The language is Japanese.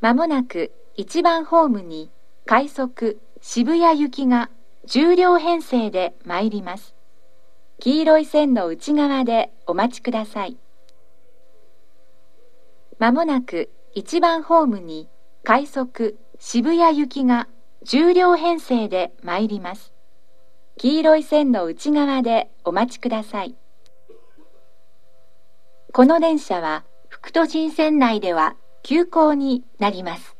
まもなく1番ホームに快速渋谷行きが10両編成で参ります。黄色い線の内側でお待ちください。まもなく1番ホームに快速渋谷行きが10両編成で参ります。黄色い線の内側でお待ちください。この電車は副都心線内では急行になります。